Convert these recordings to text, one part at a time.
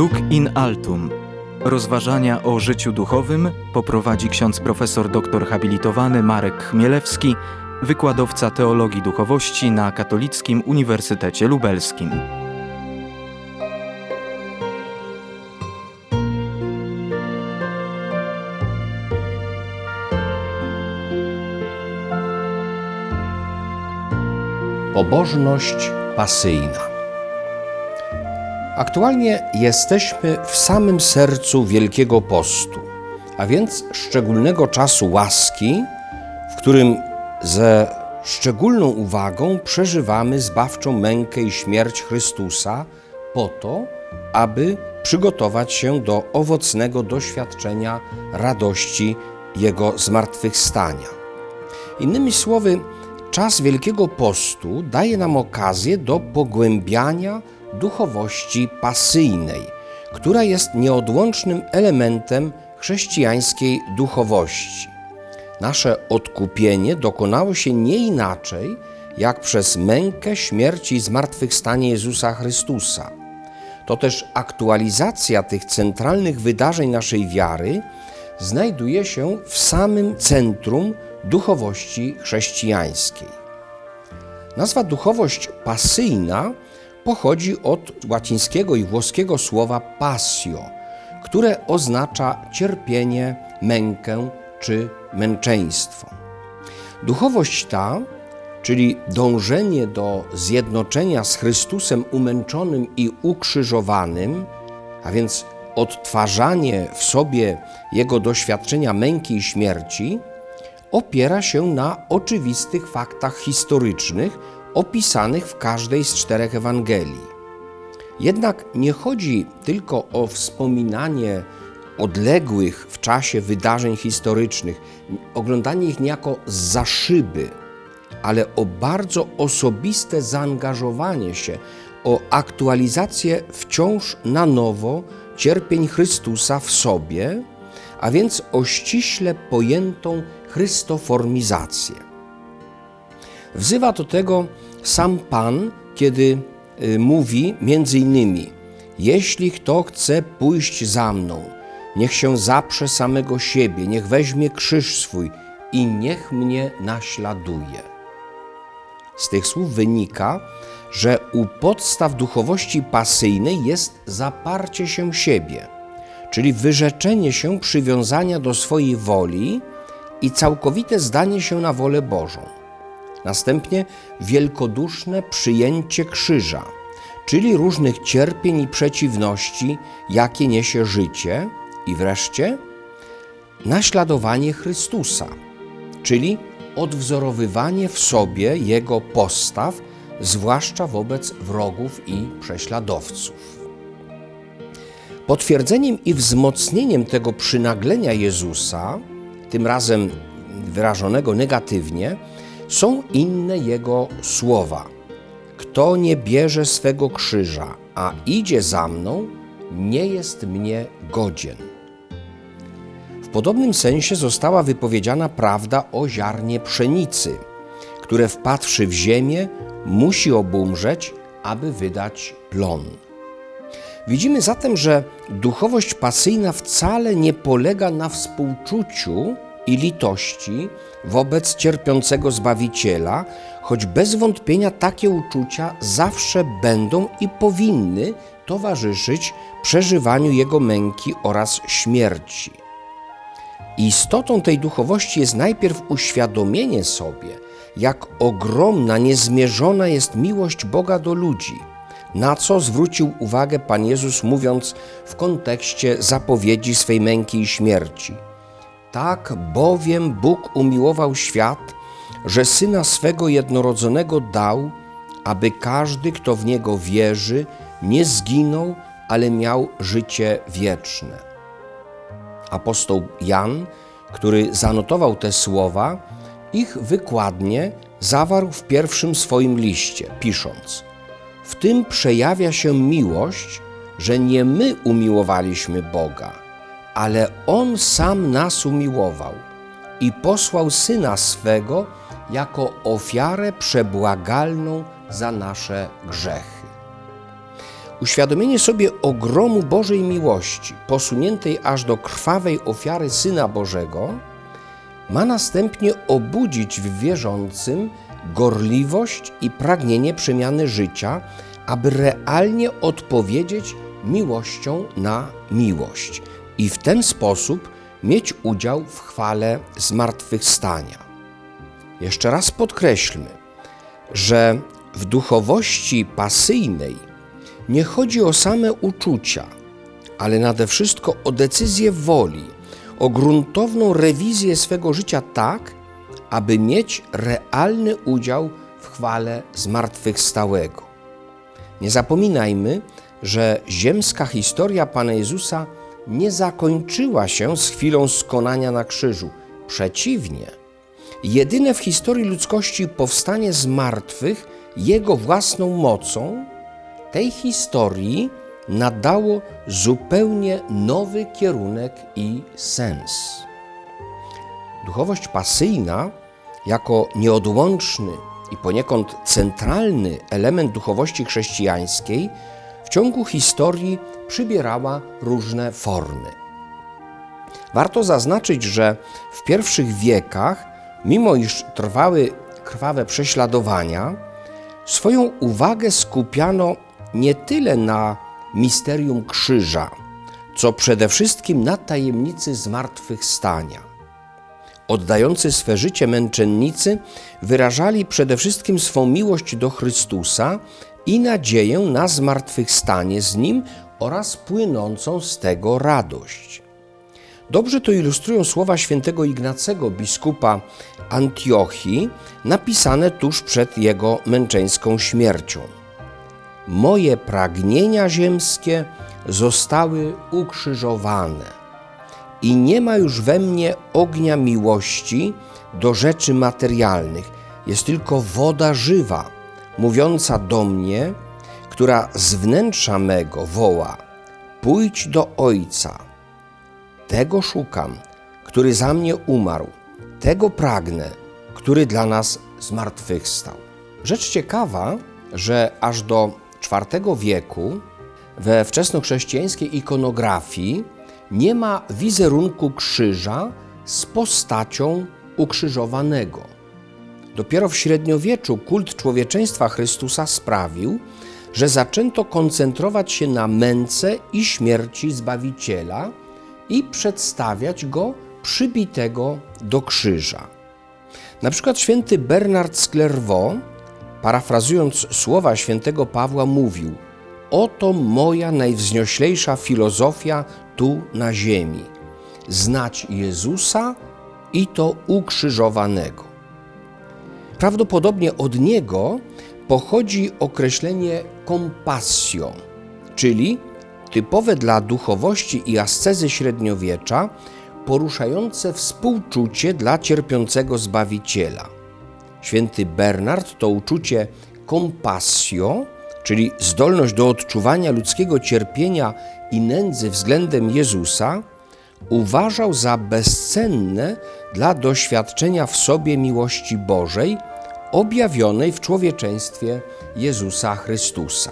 Nunc in altum. Rozważania o życiu duchowym poprowadzi ksiądz profesor doktor habilitowany Marek Chmielewski, wykładowca teologii duchowości na Katolickim Uniwersytecie Lubelskim. Pobożność pasyjna. Aktualnie jesteśmy w samym sercu Wielkiego Postu, a więc szczególnego czasu łaski, w którym ze szczególną uwagą przeżywamy zbawczą mękę i śmierć Chrystusa po to, aby przygotować się do owocnego doświadczenia radości Jego zmartwychwstania. Innymi słowy, czas Wielkiego Postu daje nam okazję do pogłębiania duchowości pasyjnej, która jest nieodłącznym elementem chrześcijańskiej duchowości. Nasze odkupienie dokonało się nie inaczej, jak przez mękę, śmierć i zmartwychwstanie Jezusa Chrystusa. To też aktualizacja tych centralnych wydarzeń naszej wiary znajduje się w samym centrum duchowości chrześcijańskiej. Nazwa duchowość pasyjna pochodzi od łacińskiego i włoskiego słowa passio, które oznacza cierpienie, mękę czy męczeństwo. Duchowość ta, czyli dążenie do zjednoczenia z Chrystusem umęczonym i ukrzyżowanym, a więc odtwarzanie w sobie Jego doświadczenia męki i śmierci, opiera się na oczywistych faktach historycznych opisanych w każdej z 4 Ewangelii. Jednak nie chodzi tylko o wspominanie odległych w czasie wydarzeń historycznych, oglądanie ich niejako zza szyby, ale o bardzo osobiste zaangażowanie się, o aktualizację wciąż na nowo cierpień Chrystusa w sobie, a więc o ściśle pojętą chrystoformizację. Wzywa do tego sam Pan, kiedy mówi między innymi: jeśli kto chce pójść za mną, niech się zaprze samego siebie, niech weźmie krzyż swój i niech mnie naśladuje. Z tych słów wynika, że u podstaw duchowości pasyjnej jest zaparcie się siebie, czyli wyrzeczenie się przywiązania do swojej woli i całkowite zdanie się na wolę Bożą. Następnie wielkoduszne przyjęcie krzyża, czyli różnych cierpień i przeciwności, jakie niesie życie, i wreszcie naśladowanie Chrystusa, czyli odwzorowywanie w sobie Jego postaw, zwłaszcza wobec wrogów i prześladowców. Potwierdzeniem i wzmocnieniem tego przynaglenia Jezusa, tym razem wyrażonego negatywnie, są inne Jego słowa. Kto nie bierze swego krzyża, a idzie za mną, nie jest mnie godzien. W podobnym sensie została wypowiedziana prawda o ziarnie pszenicy, które wpadłszy w ziemię, musi obumrzeć, aby wydać plon. Widzimy zatem, że duchowość pasyjna wcale nie polega na współczuciu i litości wobec cierpiącego Zbawiciela, choć bez wątpienia takie uczucia zawsze będą i powinny towarzyszyć przeżywaniu Jego męki oraz śmierci. Istotą tej duchowości jest najpierw uświadomienie sobie, jak ogromna, niezmierzona jest miłość Boga do ludzi, na co zwrócił uwagę Pan Jezus, mówiąc w kontekście zapowiedzi swej męki i śmierci. Tak bowiem Bóg umiłował świat, że Syna swego jednorodzonego dał, aby każdy, kto w Niego wierzy, nie zginął, ale miał życie wieczne. Apostoł Jan, który zanotował te słowa, ich wykładnie zawarł w pierwszym swoim liście, pisząc: w tym przejawia się miłość, że nie my umiłowaliśmy Boga, ale On sam nas umiłował i posłał Syna swego jako ofiarę przebłagalną za nasze grzechy. Uświadomienie sobie ogromu Bożej miłości, posuniętej aż do krwawej ofiary Syna Bożego, ma następnie obudzić w wierzącym gorliwość i pragnienie przemiany życia, aby realnie odpowiedzieć miłością na miłość i w ten sposób mieć udział w chwale zmartwychwstania. Jeszcze raz podkreślmy, że w duchowości pasyjnej nie chodzi o same uczucia, ale nade wszystko o decyzję woli, o gruntowną rewizję swego życia tak, aby mieć realny udział w chwale zmartwychwstałego. Nie zapominajmy, że ziemska historia Pana Jezusa nie zakończyła się z chwilą skonania na krzyżu. Przeciwnie, jedyne w historii ludzkości powstanie z martwych Jego własną mocą tej historii nadało zupełnie nowy kierunek i sens. Duchowość pasyjna, jako nieodłączny i poniekąd centralny element duchowości chrześcijańskiej, w ciągu historii przybierała różne formy. Warto zaznaczyć, że w pierwszych wiekach, mimo iż trwały krwawe prześladowania, swoją uwagę skupiano nie tyle na misterium krzyża, co przede wszystkim na tajemnicy zmartwychwstania. Oddający swe życie męczennicy wyrażali przede wszystkim swą miłość do Chrystusa i nadzieję na zmartwychwstanie z Nim oraz płynącą z tego radość. Dobrze to ilustrują słowa świętego Ignacego, biskupa Antiochii, napisane tuż przed jego męczeńską śmiercią. Moje pragnienia ziemskie zostały ukrzyżowane i nie ma już we mnie ognia miłości do rzeczy materialnych. Jest tylko woda żywa, mówiąca do mnie, która z wnętrza mego woła: pójdź do Ojca. Tego szukam, który za mnie umarł. Tego pragnę, który dla nas zmartwychwstał. Rzecz ciekawa, że aż do IV wieku we wczesnochrześcijańskiej ikonografii nie ma wizerunku krzyża z postacią ukrzyżowanego. Dopiero w średniowieczu kult człowieczeństwa Chrystusa sprawił, że zaczęto koncentrować się na męce i śmierci Zbawiciela i przedstawiać Go przybitego do krzyża. Na przykład święty Bernard z Clairvaux, parafrazując słowa świętego Pawła, mówił: oto moja najwznioślejsza filozofia tu na ziemi, znać Jezusa i to ukrzyżowanego. Prawdopodobnie od niego pochodzi określenie compassio, czyli typowe dla duchowości i ascezy średniowiecza, poruszające współczucie dla cierpiącego Zbawiciela. Święty Bernard to uczucie compassio, czyli zdolność do odczuwania ludzkiego cierpienia i nędzy względem Jezusa, uważał za bezcenne dla doświadczenia w sobie miłości Bożej objawionej w człowieczeństwie Jezusa Chrystusa.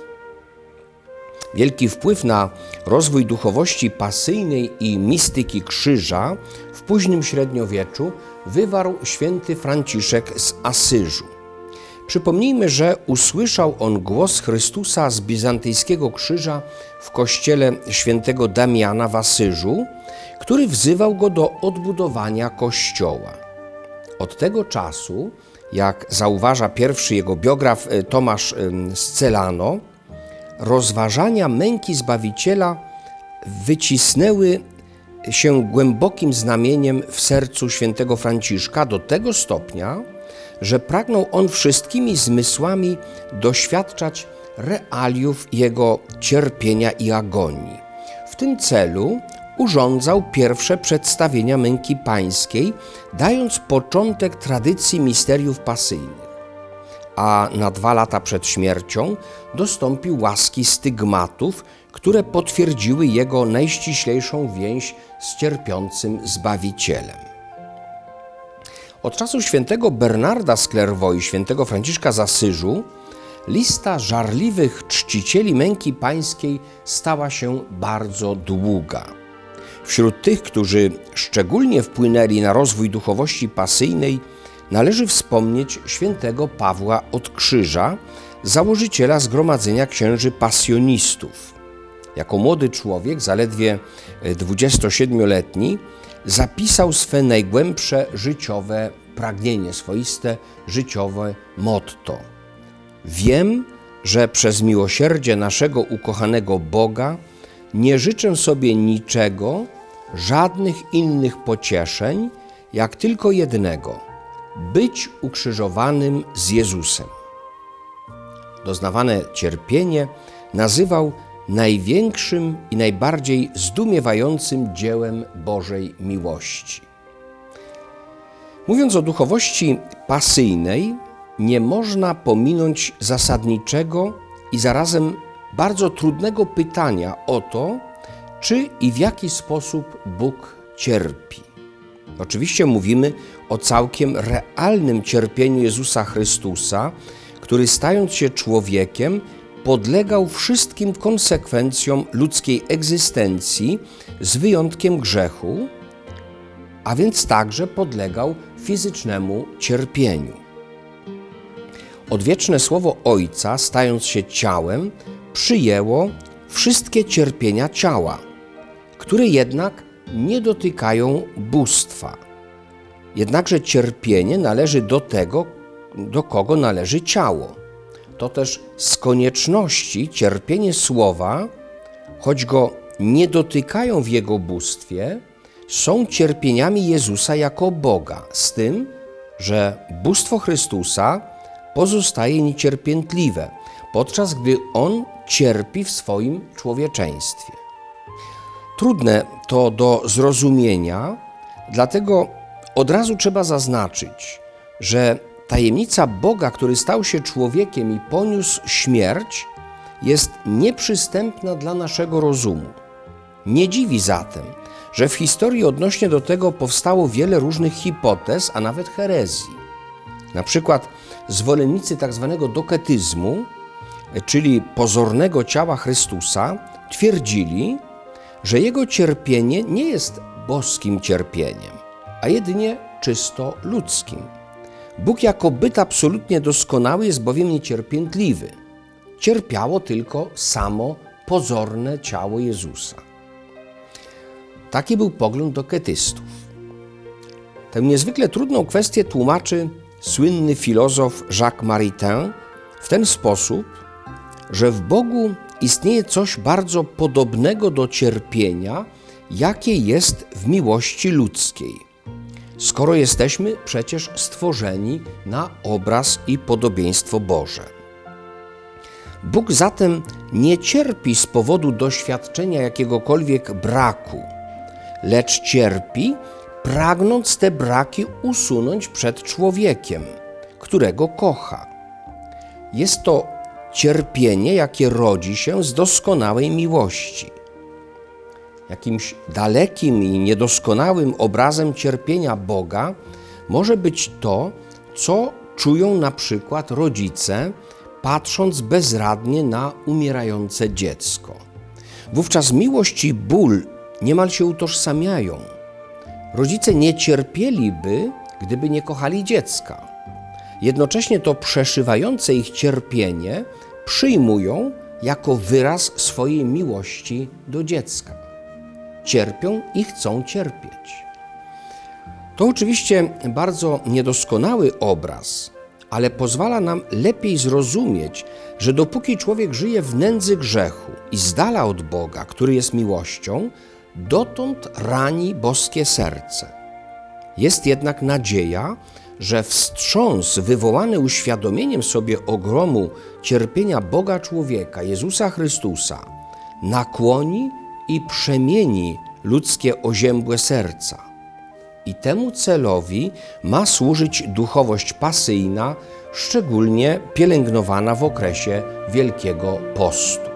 Wielki wpływ na rozwój duchowości pasyjnej i mistyki krzyża w późnym średniowieczu wywarł święty Franciszek z Asyżu. Przypomnijmy, że usłyszał on głos Chrystusa z bizantyjskiego krzyża w kościele świętego Damiana w Asyżu, który wzywał go do odbudowania kościoła. Od tego czasu, jak zauważa pierwszy jego biograf Tomasz z Celano, rozważania męki Zbawiciela wycisnęły się głębokim znamieniem w sercu świętego Franciszka do tego stopnia, że pragnął on wszystkimi zmysłami doświadczać realiów jego cierpienia i agonii. W tym celu urządzał pierwsze przedstawienia męki pańskiej, dając początek tradycji misteriów pasyjnych. A na 2 lata przed śmiercią dostąpił łaski stygmatów, które potwierdziły jego najściślejszą więź z cierpiącym Zbawicielem. Od czasu świętego Bernarda z Clairvaux i świętego Franciszka z Asyżu lista żarliwych czcicieli męki pańskiej stała się bardzo długa. Wśród tych, którzy szczególnie wpłynęli na rozwój duchowości pasyjnej, należy wspomnieć świętego Pawła od Krzyża, założyciela Zgromadzenia Księży Pasjonistów. Jako młody człowiek, zaledwie 27-letni, zapisał swe najgłębsze życiowe pragnienie, swoiste życiowe motto. Wiem, że przez miłosierdzie naszego ukochanego Boga nie życzę sobie niczego, żadnych innych pocieszeń, jak tylko jednego – być ukrzyżowanym z Jezusem. Doznawane cierpienie nazywał największym i najbardziej zdumiewającym dziełem Bożej miłości. Mówiąc o duchowości pasyjnej, nie można pominąć zasadniczego i zarazem bardzo trudnego pytania o to, czy i w jaki sposób Bóg cierpi. Oczywiście mówimy o całkiem realnym cierpieniu Jezusa Chrystusa, który stając się człowiekiem, podlegał wszystkim konsekwencjom ludzkiej egzystencji z wyjątkiem grzechu, a więc także podlegał fizycznemu cierpieniu. Odwieczne słowo Ojca, stając się ciałem, przyjęło wszystkie cierpienia ciała, które jednak nie dotykają bóstwa. Jednakże cierpienie należy do tego, do kogo należy ciało. To też z konieczności cierpienie słowa, choć go nie dotykają w jego bóstwie, są cierpieniami Jezusa jako Boga, z tym, że bóstwo Chrystusa pozostaje niecierpiętliwe, podczas gdy On cierpi w swoim człowieczeństwie. Trudne to do zrozumienia, dlatego od razu trzeba zaznaczyć, że tajemnica Boga, który stał się człowiekiem i poniósł śmierć, jest nieprzystępna dla naszego rozumu. Nie dziwi zatem, że w historii odnośnie do tego powstało wiele różnych hipotez, a nawet herezji. Na przykład zwolennicy tzw. doketyzmu, czyli pozornego ciała Chrystusa, twierdzili, że Jego cierpienie nie jest boskim cierpieniem, a jedynie czysto ludzkim. Bóg jako byt absolutnie doskonały jest bowiem niecierpiętliwy. Cierpiało tylko samo pozorne ciało Jezusa. Taki był pogląd doketystów. Tę niezwykle trudną kwestię tłumaczy słynny filozof Jacques Maritain w ten sposób, że w Bogu istnieje coś bardzo podobnego do cierpienia, jakie jest w miłości ludzkiej, skoro jesteśmy przecież stworzeni na obraz i podobieństwo Boże. Bóg zatem nie cierpi z powodu doświadczenia jakiegokolwiek braku, lecz cierpi, pragnąc te braki usunąć przed człowiekiem, którego kocha. Jest to cierpienie, jakie rodzi się z doskonałej miłości. Jakimś dalekim i niedoskonałym obrazem cierpienia Boga może być to, co czują na przykład rodzice, patrząc bezradnie na umierające dziecko. Wówczas miłość i ból niemal się utożsamiają. Rodzice nie cierpieliby, gdyby nie kochali dziecka. Jednocześnie to przeszywające ich cierpienie przyjmują jako wyraz swojej miłości do dziecka. Cierpią i chcą cierpieć. To oczywiście bardzo niedoskonały obraz, ale pozwala nam lepiej zrozumieć, że dopóki człowiek żyje w nędzy grzechu i z dala od Boga, który jest miłością, dotąd rani boskie serce. Jest jednak nadzieja, że wstrząs wywołany uświadomieniem sobie ogromu cierpienia Boga człowieka, Jezusa Chrystusa, nakłoni i przemieni ludzkie oziębłe serca. I temu celowi ma służyć duchowość pasyjna, szczególnie pielęgnowana w okresie Wielkiego Postu.